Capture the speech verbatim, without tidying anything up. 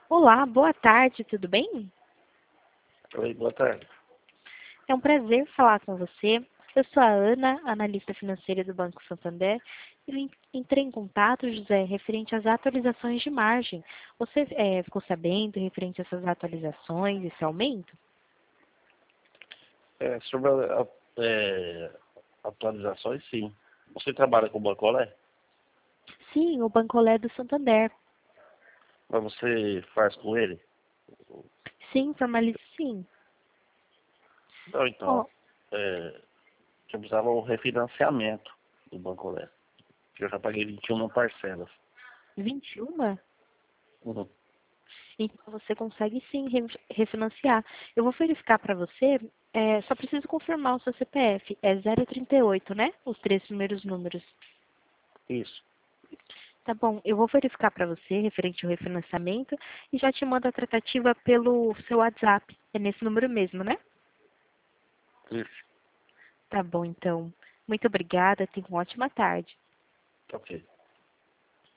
Olá, boa tarde, tudo bem? Oi, boa tarde. É um prazer falar com você. Eu sou a Ana, analista financeira do Banco Santander. Eu en- entrei em contato, José, referente às atualizações de margem. Você eh, ficou sabendo referente a essas atualizações, esse aumento? É, sobre a, a- é, atualizações, sim. Você trabalha com Bancolé? Sim, o Bancolé do Santander. Mas você faz com ele? Sim, formalize sim. Não, então, Ó, é, eu precisava um refinanciamento do Bancolé. Que eu já paguei vinte e uma parcelas. vinte e um? Uhum. Então você consegue sim re- refinanciar. Eu vou verificar para você, eh, só preciso confirmar o seu C P F. É zero trinta e oito, né? Os três primeiros números. Isso, Tá bom, eu vou verificar para você referente ao refinanciamento e já te mando a tratativa pelo seu WhatsApp. É nesse número mesmo, né? isso. Tá bom, então. Muito obrigada, tenha uma ótima tarde. Ok.